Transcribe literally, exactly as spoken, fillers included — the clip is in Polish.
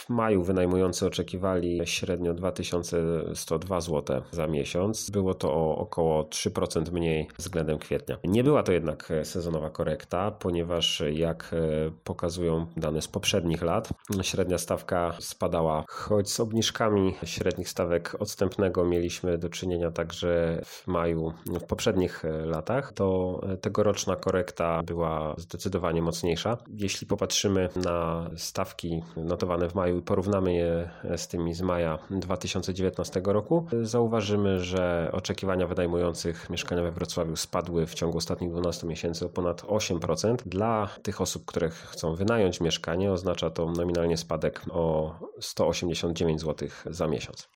W maju wynajmujący oczekiwali średnio dwa tysiące sto dwa złote za miesiąc. Było to o około trzy procent mniej względem kwietnia. Nie była to jednak sezonowa korekta, ponieważ jak pokazują dane z poprzednich lat, średnia stawka spadała, choć z obniżkami średnich stawek odstępnego mieliśmy do czynienia także w maju w poprzednich latach, to tegoroczna korekta była zdecydowanie mocniejsza. Jeśli popatrzymy na stawki notowane w maju i porównamy je z tymi z maja dwa tysiące dziewiętnastego roku, zauważymy, że oczekiwania wynajmujących mieszkania we Wrocławiu spadły w ciągu ostatnich dwunastu miesięcy o ponad osiem procent. Dla tych osób, które chcą wynająć mieszkanie, oznacza to nominalnie spadek o sto osiemdziesiąt dziewięć złotych za miesiąc.